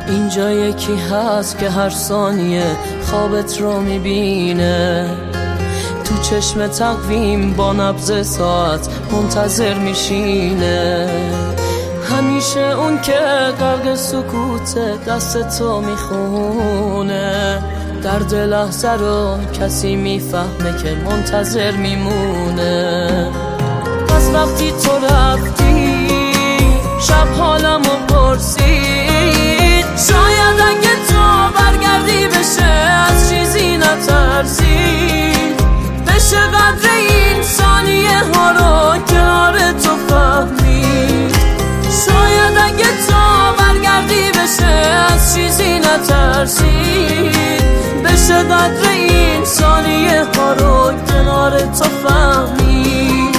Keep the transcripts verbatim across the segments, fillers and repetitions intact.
اینجا یکی هست که هر ثانیه خوابت رو میبینه، تو چشم تقویم با نبض ساعت منتظر میشینه. همیشه اون که غرق سکوت دست تو میخونه، درد لحظه رو کسی میفهمه که منتظر میمونه. پس وقتی تو رفتی شب حالمو پرسید، شاید اگه تو برگردی بشه از چیزی نترسید، بشه قدر این ثانیه ها رو کنار تو فهمید. شاید اگه تو برگردی بشه از چیزی نترسید، بشه قدر این ثانیه ها رو کنار تو فهمید.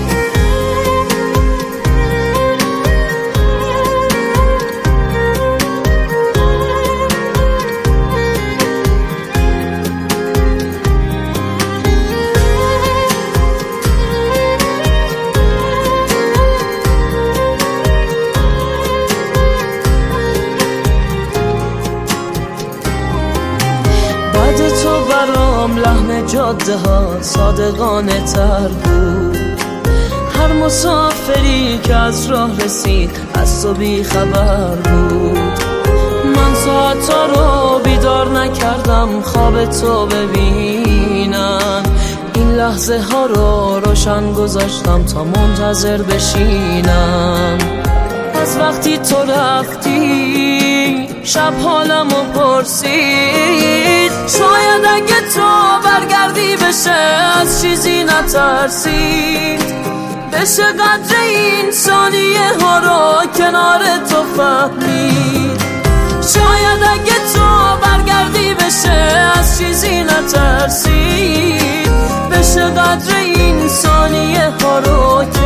تو برام لحن جاده ها صادقانه تر بود، هر مسافری که از راه رسید از تو بی خبر بود. من ساعتا رو بیدار نکردم خواب تو ببینم، این لحظه ها رو روشن گذاشتم تا منتظر بشینم. از وقتی تو رفتی شب حالمو پرسید، شاید اگه تو برگردی بشه از چیزی نترسید، بشه قدر این ثانیه ها رو کنار تو فهمید. شاید اگه تو برگردی بشه از چیزی نترسید، بشه قدر این ثانیه ها رو